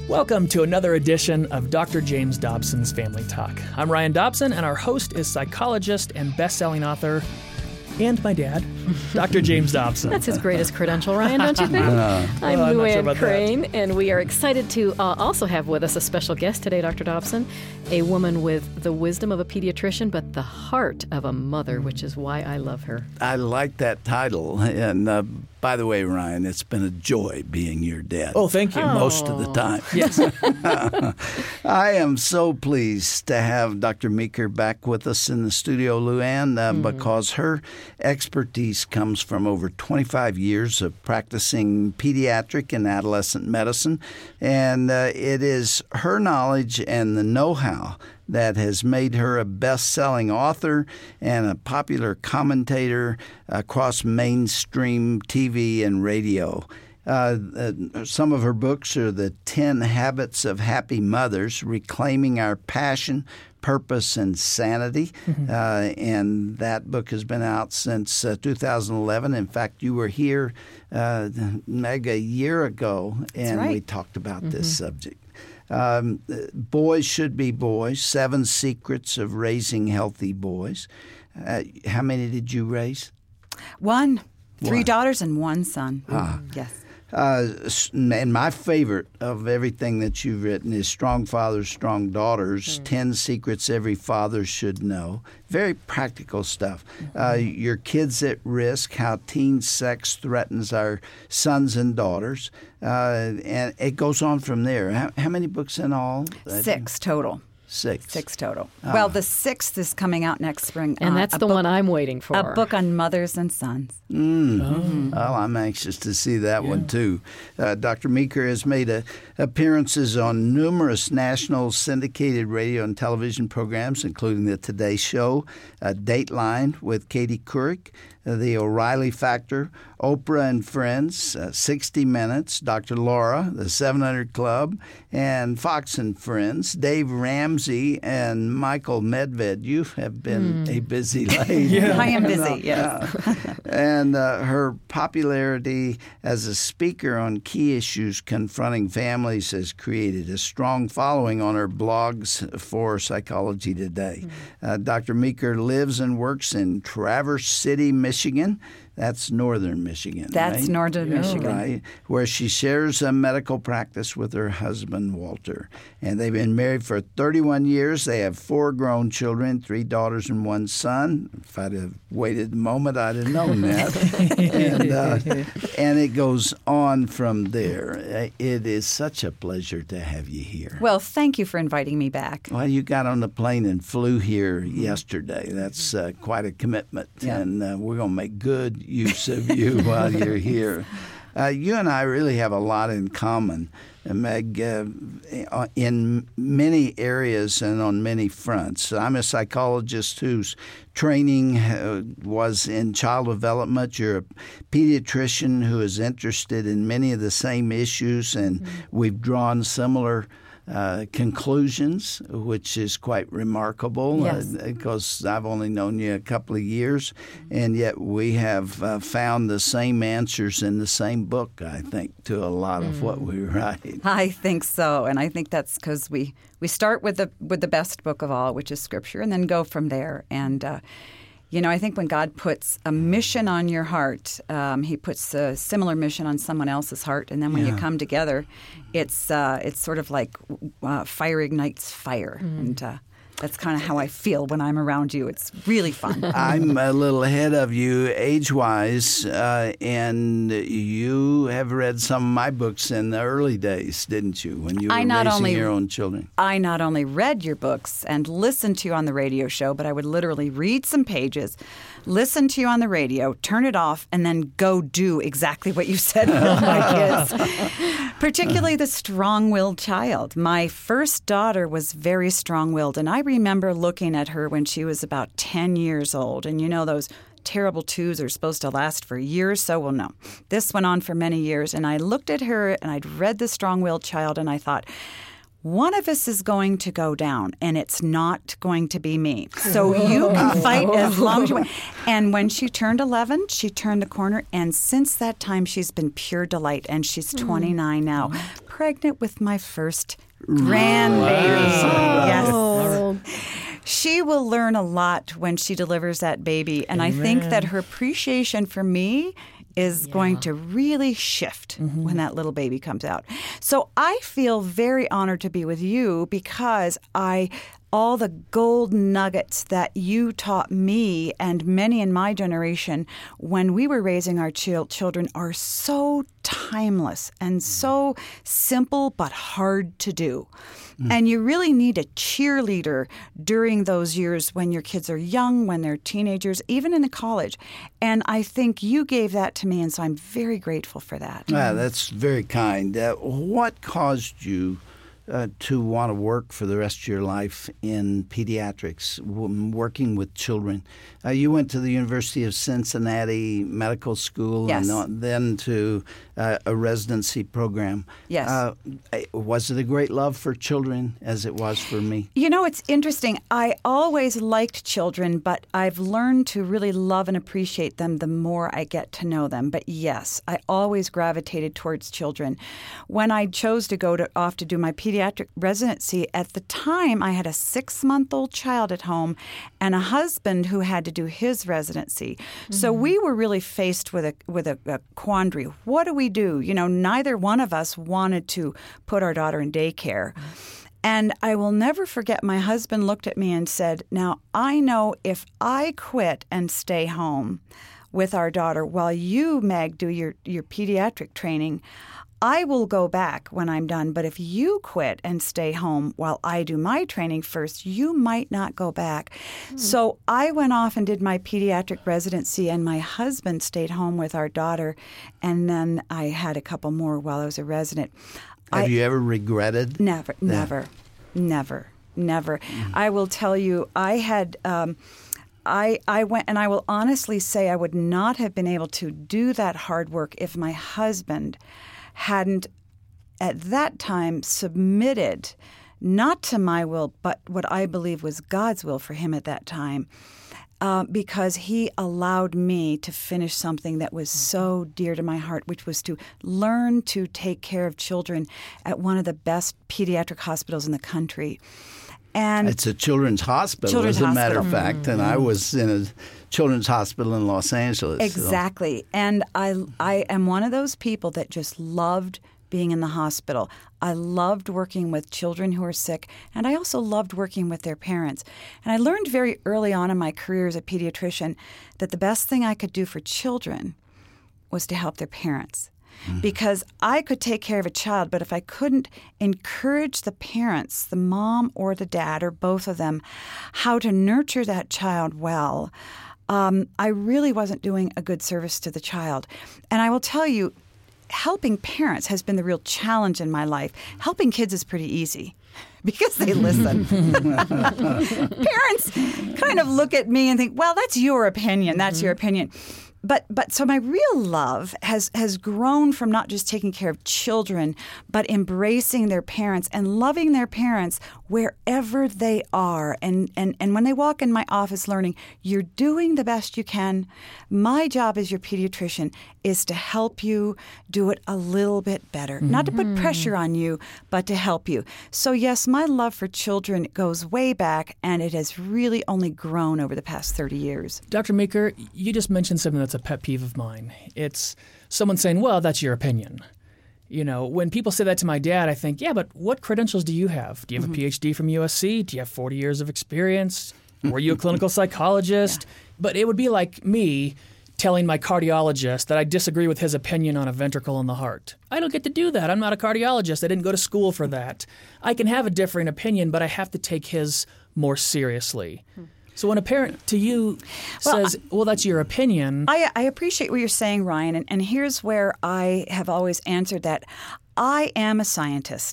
Welcome to another edition of Dr. James Dobson's Family Talk. I'm Ryan Dobson, and our host is psychologist and best-selling author, and my dad, Dr. James Dobson. That's his greatest credential, Ryan, don't you think? I'm Luann Crane, and we are excited to also have with us a special guest today, Dr. Dobson, a woman with the wisdom of a pediatrician, but the heart of a mother, which is why I love her. I like that title. And by the way, Ryan, it's been a joy being your dad. Oh, thank you. Most of the time. Yes. I am so pleased to have Dr. Meeker back with us in the studio, Luann, because her expertise comes from over 25 years of practicing pediatric and adolescent medicine. And it is her knowledge and the know-how that has made her a best-selling author and a popular commentator across mainstream TV and radio. Some of her books are The 10 Habits of Happy Mothers, Reclaiming Our Passion, Purpose, and Sanity. And that book has been out since 2011. In fact, you were here, Meg, a year ago, and we talked about this subject. Boys Should Be Boys, 7 Secrets of Raising Healthy Boys. How many did you raise? One. 3 daughters and 1 son. Yes. And my favorite of everything that you've written is Strong Fathers, Strong Daughters, 10 Secrets Every Father Should Know. Very practical stuff. Your Kids at Risk, How Teen Sex Threatens Our Sons and Daughters. And it goes on from there. How many books in all? 6 total. 6 total. Well, the 6th is coming out next spring. And that's the one I'm waiting for. A book on mothers and sons. Well, I'm anxious to see that one, too. Dr. Meeker has made appearances on numerous national syndicated radio and television programs, including The Today Show, Dateline with Katie Couric, The O'Reilly Factor, Oprah and Friends, 60 Minutes, Dr. Laura, The 700 Club, and Fox and Friends, Dave Ramsey, and Michael Medved. You have been a busy lady. I am busy, yes. And her popularity as a speaker on key issues confronting families has created a strong following on her blogs for Psychology Today. Dr. Meeker lives and works in Traverse City, Michigan. That's northern Michigan, That's right? northern Michigan. Right, where she shares a medical practice with her husband, Walter. And they've been married for 31 years. They have 4 grown children, 3 daughters and 1 son. If I'd have waited a moment, I'd have known that. And it goes on from there. It is such a pleasure to have you here. Well, thank you for inviting me back. Well, you got on the plane and flew here yesterday. That's quite a commitment. Yeah. And we're going to make good use of you while you're here. You and I really have a lot in common, Meg, in many areas and on many fronts. I'm a psychologist whose training was in child development. You're a pediatrician who is interested in many of the same issues, and we've drawn similar conclusions, which is quite remarkable because I've only known you a couple of years, and yet we have found the same answers in the same book, I think, to a lot of what we write. I think so, and I think that's because we start with the best book of all, which is Scripture, and then go from there. And I think when God puts a mission on your heart, He puts a similar mission on someone else's heart, and then when you come together, it's sort of like fire ignites fire, and that's kind of how I feel when I'm around you. It's really fun. I'm a little ahead of you age-wise, and you have read some of my books in the early days, didn't you, when you were raising your own children? I not only read your books and listened to you on the radio show, but I would literally read some pages, listen to you on the radio, turn it off, and then go do exactly what you said with my kids, particularly the strong-willed child. My first daughter was very strong-willed, and I remember looking at her when she was about 10 years old. And those terrible twos are supposed to last for years. So, well, no. This went on for many years. And I looked at her and I'd read The Strong-Willed Child and I thought, one of us is going to go down, and it's not going to be me. So you can fight as long as you want. And when she turned 11, she turned the corner, and since that time, she's been pure delight, and she's 29 now, pregnant with my first grandbaby. Wow. Yes. She will learn a lot when she delivers that baby, and I think that her appreciation for me is going to really shift when that little baby comes out. So I feel very honored to be with you because all the gold nuggets that you taught me and many in my generation when we were raising our children are so timeless and so simple but hard to do. And you really need a cheerleader during those years when your kids are young, when they're teenagers, even in college. And I think you gave that to me, and so I'm very grateful for that. That's very kind. What caused you to want to work for the rest of your life in pediatrics, working with children? You went to the University of Cincinnati Medical School, yes, and then to a residency program. Yes. Was it a great love for children as it was for me? You know, it's interesting. I always liked children, but I've learned to really love and appreciate them the more I get to know them. But yes, I always gravitated towards children. When I chose to go off to do my pediatric residency, at the time I had a 6-month-old child at home and a husband who had to do his residency. So we were really faced with a quandary. What do we do? You know, neither one of us wanted to put our daughter in daycare. And I will never forget, my husband looked at me and said, now, I know if I quit and stay home with our daughter while you, Meg, do your pediatric training, I will go back when I'm done. But if you quit and stay home while I do my training first, you might not go back. So I went off and did my pediatric residency, and my husband stayed home with our daughter. And then I had a couple more while I was a resident. Have you ever regretted? Never. I will tell you, I had... I went, and I will honestly say I would not have been able to do that hard work if my husband hadn't at that time submitted not to my will, but what I believe was God's will for him at that time, because he allowed me to finish something that was so dear to my heart, which was to learn to take care of children at one of the best pediatric hospitals in the country. And it's a children's hospital, as a matter of fact, and I was in a children's hospital in Los Angeles. Exactly. So. And I am one of those people that just loved being in the hospital. I loved working with children who are sick, and I also loved working with their parents. And I learned very early on in my career as a pediatrician that the best thing I could do for children was to help their parents. Because I could take care of a child, but if I couldn't encourage the parents, the mom or the dad or both of them, how to nurture that child well, I really wasn't doing a good service to the child. And I will tell you, helping parents has been the real challenge in my life. Helping kids is pretty easy because they listen. Parents kind of look at me and think, well, that's your opinion. That's your opinion. But so my real love has grown from not just taking care of children, but embracing their parents and loving their parents wherever they are. And when they walk in my office learning, you're doing the best you can. My job as your pediatrician is to help you do it a little bit better. Not to put pressure on you, but to help you. So yes, my love for children goes way back, and it has really only grown over the past 30 years. Dr. Meeker, you just mentioned something that's a pet peeve of mine. It's someone saying, well, that's your opinion. You know, when people say that to my dad, I think, yeah, but what credentials do you have? Do you have a PhD from USC? Do you have 40 years of experience? Were you a clinical psychologist? Yeah. But it would be like me telling my cardiologist that I disagree with his opinion on a ventricle in the heart. I don't get to do that. I'm not a cardiologist. I didn't go to school for that. I can have a differing opinion, but I have to take his more seriously. So when a parent to you says, well, that's your opinion. I appreciate what you're saying, Ryan, and here's where I have always answered that. I am a scientist.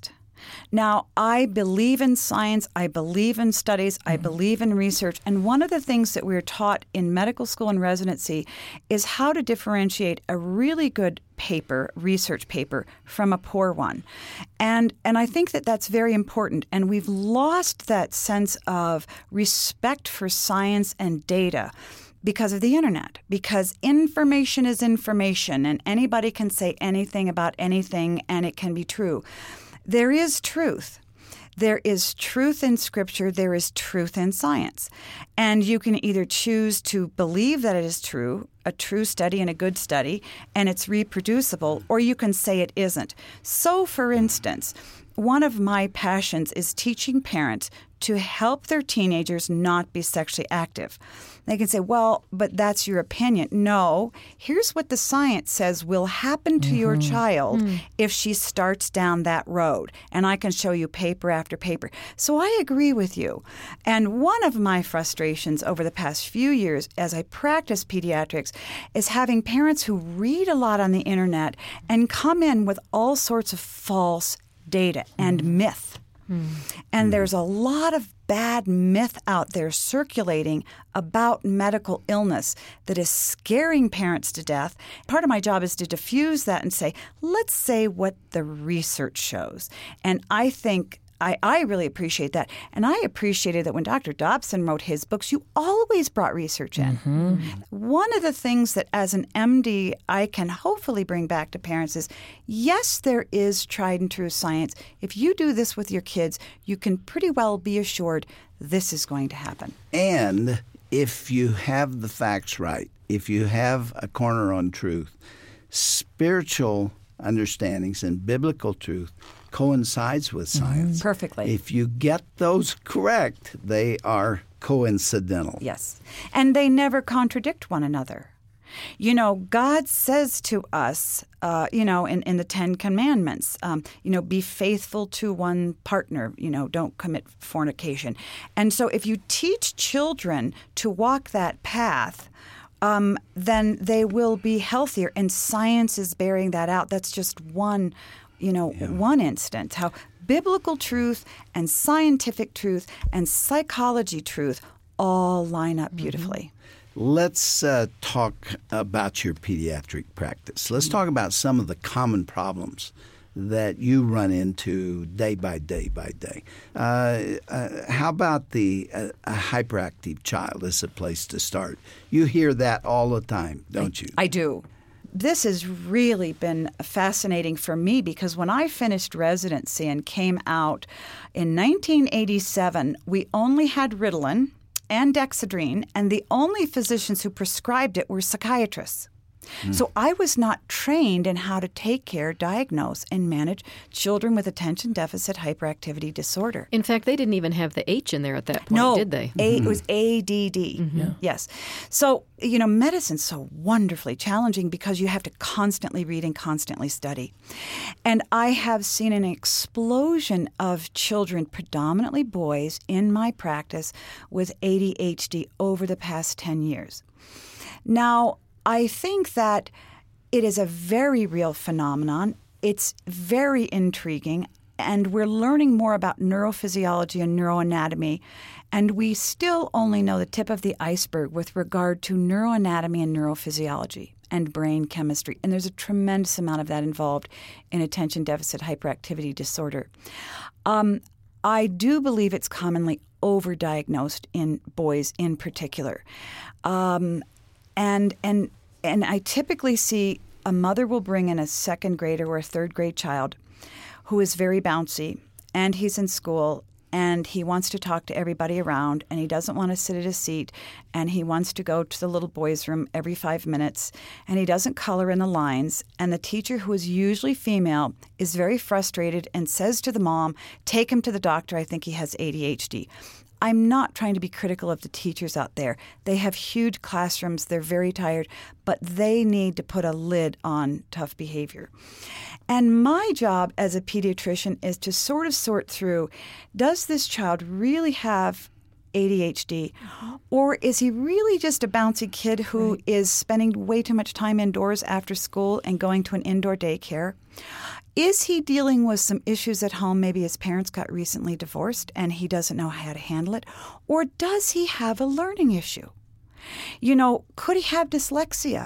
Now, I believe in science, I believe in studies, I believe in research, and one of the things that we're taught in medical school and residency is how to differentiate a really good paper, research paper, from a poor one. And I think that that's very important, and we've lost that sense of respect for science and data because of the internet, because information is information, and anybody can say anything about anything, and it can be true. There is truth. There is truth in Scripture. There is truth in science. And you can either choose to believe that it is true, a true study and a good study, and it's reproducible, or you can say it isn't. So, for instance, one of my passions is teaching parents to help their teenagers not be sexually active. They can say, well, but that's your opinion. No, here's what the science says will happen to your child if she starts down that road. And I can show you paper after paper. So I agree with you. And one of my frustrations over the past few years as I practice pediatrics is having parents who read a lot on the internet and come in with all sorts of false data and myth. And there's a lot of bad myth out there circulating about medical illness that is scaring parents to death. Part of my job is to diffuse that and say, let's say what the research shows. And I think I really appreciate that. And I appreciated that when Dr. Dobson wrote his books, you always brought research in. One of the things that as an MD I can hopefully bring back to parents is, yes, there is tried and true science. If you do this with your kids, you can pretty well be assured this is going to happen. And if you have the facts right, if you have a corner on truth, spiritual understandings and biblical truth coincides with science. Perfectly. If you get those correct, they are coincidental. Yes. And they never contradict one another. You know, God says to us, in the Ten Commandments, be faithful to one partner, don't commit fornication. And so if you teach children to walk that path, then they will be healthier. And science is bearing that out. That's just one instance, how biblical truth and scientific truth and psychology truth all line up beautifully. Let's talk about your pediatric practice. Let's talk about some of the common problems that you run into day by day by day. How about a hyperactive child as a place to start? You hear that all the time, don't you? I do. This has really been fascinating for me because when I finished residency and came out in 1987, we only had Ritalin and Dexedrine, and the only physicians who prescribed it were psychiatrists. So I was not trained in how to take care, diagnose, and manage children with attention deficit hyperactivity disorder. In fact, they didn't even have the H in there at that point, did they? It was ADD. Yes. So, medicine's so wonderfully challenging because you have to constantly read and constantly study. And I have seen an explosion of children, predominantly boys, in my practice with ADHD over the past 10 years. Now, I think that it is a very real phenomenon. It's very intriguing, and we're learning more about neurophysiology and neuroanatomy, and we still only know the tip of the iceberg with regard to neuroanatomy and neurophysiology and brain chemistry, and there's a tremendous amount of that involved in attention deficit hyperactivity disorder. I do believe it's commonly overdiagnosed in boys in particular. And I typically see a mother will bring in a second grader or a third grade child who is very bouncy, and he's in school, and he wants to talk to everybody around, and he doesn't want to sit at a seat, and he wants to go to the little boys' room every 5 minutes, and he doesn't color in the lines, and the teacher, who is usually female, is very frustrated and says to the mom, "Take him to the doctor, I think he has ADHD." I'm not trying to be critical of the teachers out there. They have huge classrooms. They're very tired, but they need to put a lid on tough behavior. And my job as a pediatrician is to sort of sort through, does this child really have ADHD? Or is he really just a bouncy kid who is spending way too much time indoors after school and going to an indoor daycare? Is he dealing with some issues at home? Maybe his parents got recently divorced and he doesn't know how to handle it. Or does he have a learning issue? Could he have dyslexia?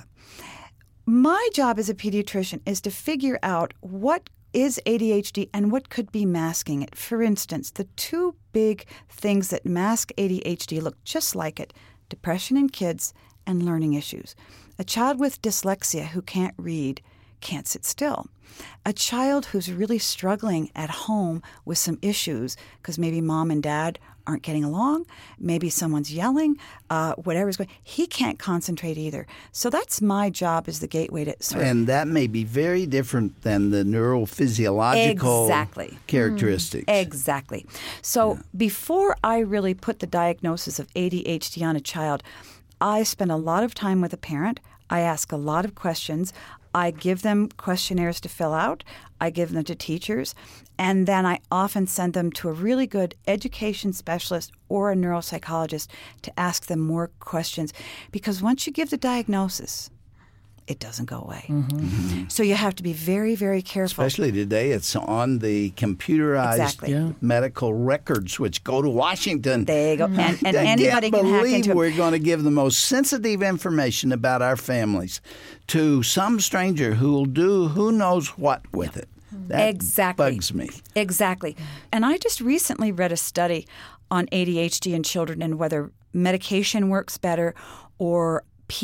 My job as a pediatrician is to figure out what is ADHD and what could be masking it. For instance, the two big things that mask ADHD look just like it: depression in kids and learning issues. A child with dyslexia who can't read can't sit still. A child who's really struggling at home with some issues because maybe mom and dad aren't getting along, maybe someone's yelling, whatever's going, he can't concentrate either. So that's my job as the gateway to sort of... And that may be very different than the neurophysiological characteristics. Exactly. So before I really put the diagnosis of ADHD on a child, I spend a lot of time with a parent. I ask a lot of questions. I give them questionnaires to fill out. I give them to teachers. And then I often send them to a really good education specialist or a neuropsychologist to ask them more questions. Because once you give the diagnosis, it doesn't go away. Mm-hmm. So you have to be very, very careful. Especially today, it's on the computerized medical records, which go to Washington. There you go. And anybody can hack into we're going to give the most sensitive information about our families to some stranger who will do who knows what with it. That bugs me. Exactly. And I just recently read a study on ADHD in children and whether medication works better or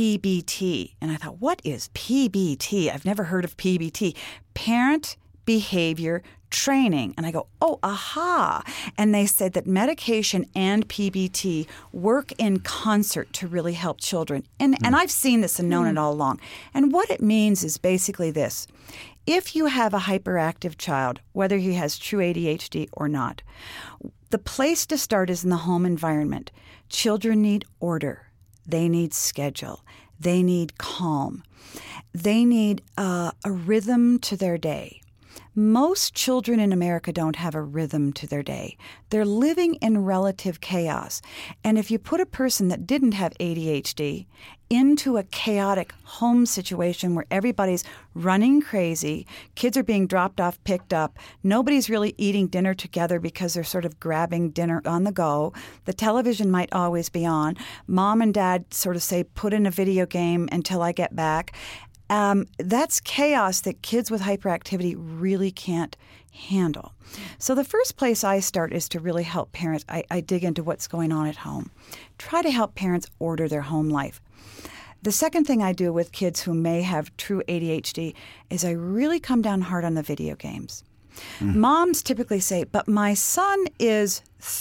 PBT. And I thought, what is PBT? I've never heard of PBT. Parent Behavior Training. And I go, oh, aha. And they said that medication and PBT work in concert to really help children. And I've seen this and known it all along. And what it means is basically this. If you have a hyperactive child, whether he has true ADHD or not, the place to start is in the home environment. Children need order. They need schedule. They need calm. They need a rhythm to their day. Most children in America don't have a rhythm to their day. They're living in relative chaos. And if you put a person that didn't have ADHD into a chaotic home situation where everybody's running crazy, kids are being dropped off, picked up, nobody's really eating dinner together because they're sort of grabbing dinner on the go, the television might always be on, mom and dad sort of say, put in a video game until I get back. That's chaos that kids with hyperactivity really can't handle. So the first place I start is to really help parents. I dig into what's going on at home. Try to help parents order their home life. The second thing I do with kids who may have true ADHD is I really come down hard on the video games. Moms typically say, but my son is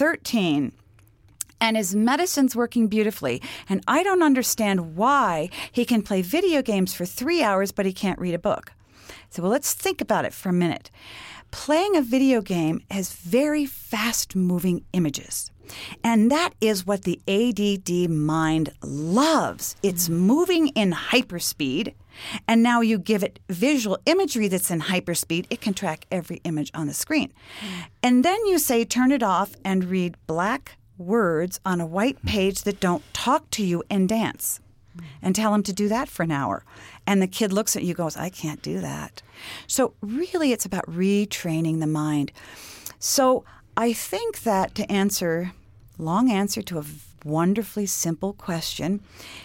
13 and his medicine's working beautifully, and I don't understand why he can play video games for 3 hours, but he can't read a book. So, well, let's think about it for a minute. Playing a video game has very fast-moving images, and that is what the ADD mind loves. It's moving in hyperspeed, and now you give it visual imagery that's in hyperspeed, it can track every image on the screen. And then you say, turn it off and read black words on a white page that don't talk to you and dance, and tell him to do that for an hour. And the kid looks at you and goes, I can't do that. So really it's about retraining the mind. So I think that long answer to a wonderfully simple question,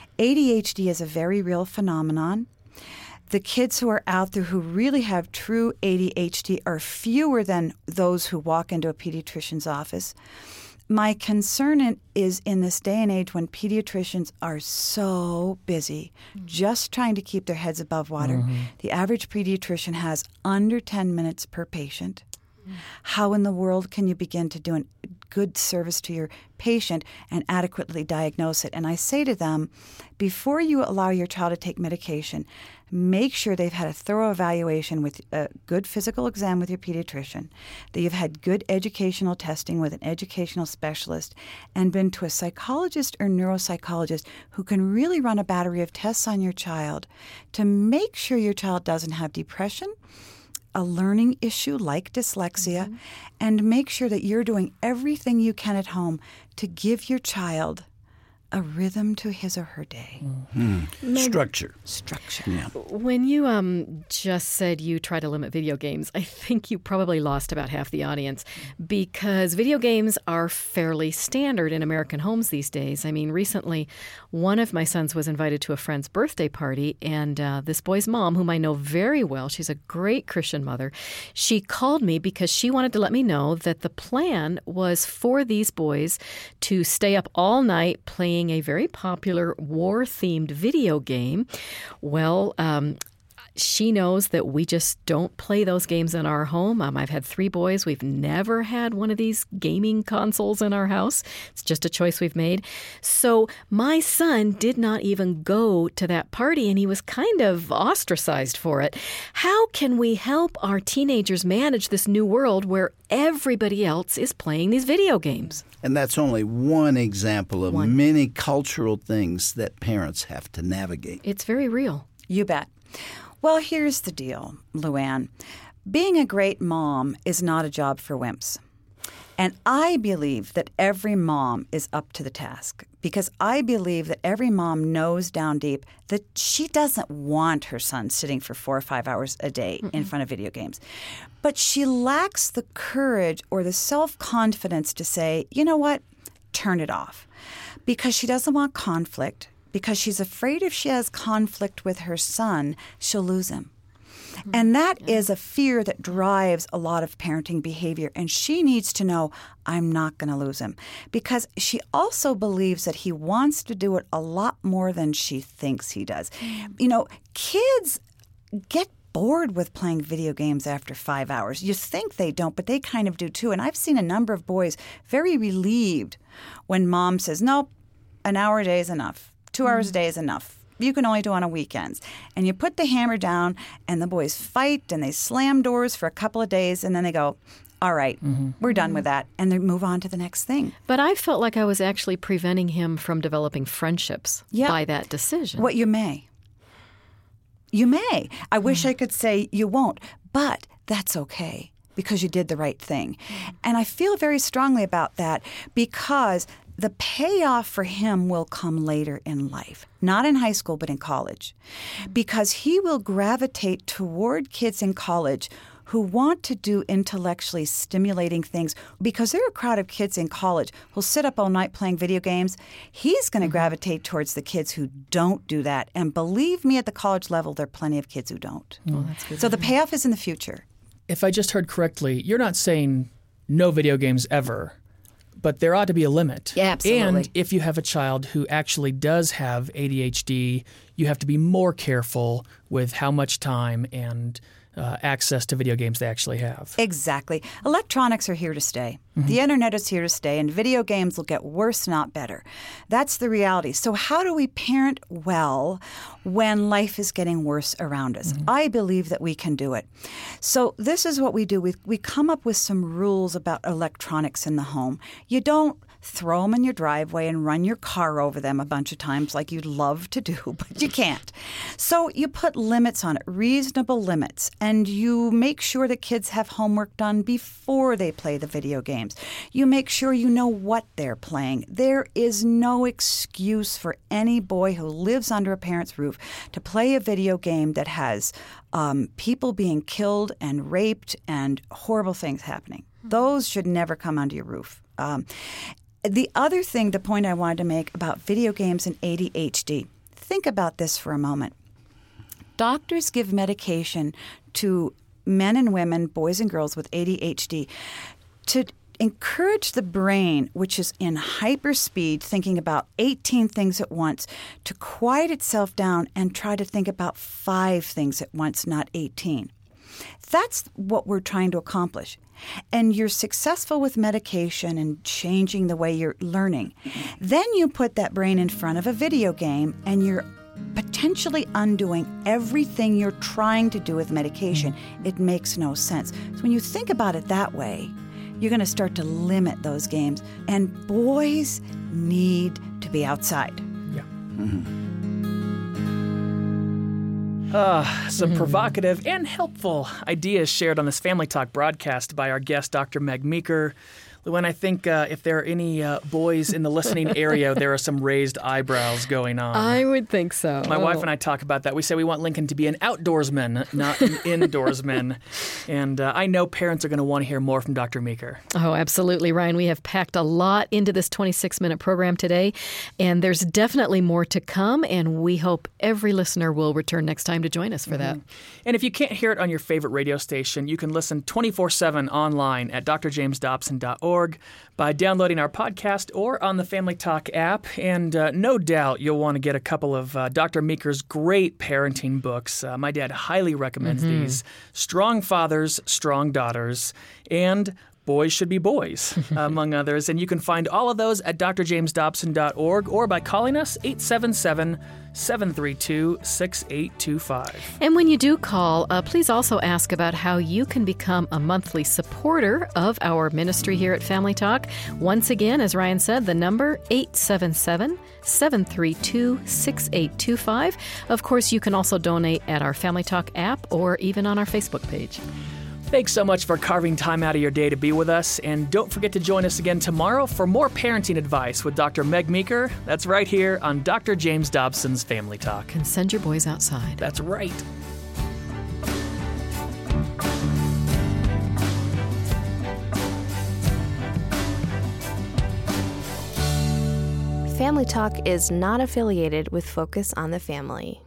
ADHD is a very real phenomenon. The kids who are out there who really have true ADHD are fewer than those who walk into a pediatrician's office. My concern is in this day and age when pediatricians are so busy just trying to keep their heads above water. The average pediatrician has under 10 minutes per patient. How in the world can you begin to do a good service to your patient and adequately diagnose it? And I say to them, before you allow your child to take medication, make sure they've had a thorough evaluation with a good physical exam with your pediatrician, that you've had good educational testing with an educational specialist, and been to a psychologist or neuropsychologist who can really run a battery of tests on your child to make sure your child doesn't have depression, a learning issue like dyslexia, and make sure that you're doing everything you can at home to give your child a rhythm to his or her day. Structure. Yeah. When you just said you try to limit video games, I think you probably lost about half the audience, because video games are fairly standard in American homes these days. I mean, recently, one of my sons was invited to a friend's birthday party, and this boy's mom, whom I know very well, she's a great Christian mother, she called me because she wanted to let me know that the plan was for these boys to stay up all night playing a very popular war-themed video game. Well, she knows that we just don't play those games in our home. I've had 3 boys. We've never had one of these gaming consoles in our house. It's just a choice we've made. So my son did not even go to that party, and he was kind of ostracized for it. How can we help our teenagers manage this new world where everybody else is playing these video games? And that's only one example of many cultural things that parents have to navigate. It's very real. You bet. Well, here's the deal, Luann. Being a great mom is not a job for wimps. And I believe that every mom is up to the task, because I believe that every mom knows down deep that she doesn't want her son sitting for 4 or 5 hours a day in front of video games. But she lacks the courage or the self-confidence to say, you know what, turn it off. Because she doesn't want conflict, because she's afraid if she has conflict with her son, she'll lose him. And that is a fear that drives a lot of parenting behavior. And she needs to know, I'm not going to lose him. Because she also believes that he wants to do it a lot more than she thinks he does. You know, kids get bored with playing video games after 5 hours. You think they don't, but they kind of do too. And I've seen a number of boys very relieved when mom says, nope, an hour a day is enough. 2 hours a day is enough. You can only do on weekends. And you put the hammer down, and the boys fight, and they slam doors for a couple of days, and then they go, all right, we're done with that, and they move on to the next thing. But I felt like I was actually preventing him from developing friendships by that decision. What you may. You may. I wish I could say you won't, but that's okay because you did the right thing. And I feel very strongly about that because the payoff for him will come later in life, not in high school, but in college, because he will gravitate toward kids in college who want to do intellectually stimulating things, because there are a crowd of kids in college who'll sit up all night playing video games. He's going to gravitate towards the kids who don't do that. And believe me, at the college level, there are plenty of kids who don't. Oh, that's good. So the payoff is in the future. If I just heard correctly, you're not saying no video games ever, but there ought to be a limit. Yeah, absolutely. And if you have a child who actually does have ADHD, you have to be more careful with how much time and access to video games they actually have. Exactly. Electronics are here to stay. The internet is here to stay, and video games will get worse, not better. That's the reality. So how do we parent well when life is getting worse around us? I believe that we can do it. So this is what we do. We come up with some rules about electronics in the home. You don't throw them in your driveway and run your car over them a bunch of times like you'd love to do, but you can't. So you put limits on it, reasonable limits, and you make sure that kids have homework done before they play the video games. You make sure you know what they're playing. There is no excuse for any boy who lives under a parent's roof to play a video game that has people being killed and raped and horrible things happening. Those should never come onto your roof. The other thing, the point I wanted to make about video games and ADHD, think about this for a moment. Doctors give medication to men and women, boys and girls with ADHD, to encourage the brain, which is in hyperspeed, thinking about 18 things at once, to quiet itself down and try to think about 5 things at once, not 18. That's what we're trying to accomplish. And you're successful with medication and changing the way you're learning. Then you put that brain in front of a video game and you're potentially undoing everything you're trying to do with medication. It makes no sense. So when you think about it that way, you're going to start to limit those games. And boys need to be outside. Yeah. Some provocative and helpful ideas shared on this Family Talk broadcast by our guest, Dr. Meg Meeker. Luann, I think if there are any boys in the listening area, there are some raised eyebrows going on. I would think so. My wife and I talk about that. We say we want Lincoln to be an outdoorsman, not an indoorsman. And I know parents are going to want to hear more from Dr. Meeker. Oh, absolutely, Ryan. We have packed a lot into this 26-minute program today, and there's definitely more to come, and we hope every listener will return next time to join us for that. And if you can't hear it on your favorite radio station, you can listen 24/7 online at drjamesdobson.org. by downloading our podcast or on the Family Talk app. And no doubt you'll want to get a couple of Dr. Meeker's great parenting books. My dad highly recommends these. Strong Fathers, Strong Daughters, and Boys Should Be Boys, among others. And you can find all of those at drjamesdobson.org or by calling us 877-732-6825. And when you do call, please also ask about how you can become a monthly supporter of our ministry here at Family Talk. Once again, as Ryan said, the number 877-732-6825. Of course, you can also donate at our Family Talk app or even on our Facebook page. Thanks so much for carving time out of your day to be with us. And don't forget to join us again tomorrow for more parenting advice with Dr. Meg Meeker. That's right here on Dr. James Dobson's Family Talk. And send your boys outside. That's right. Family Talk is not affiliated with Focus on the Family.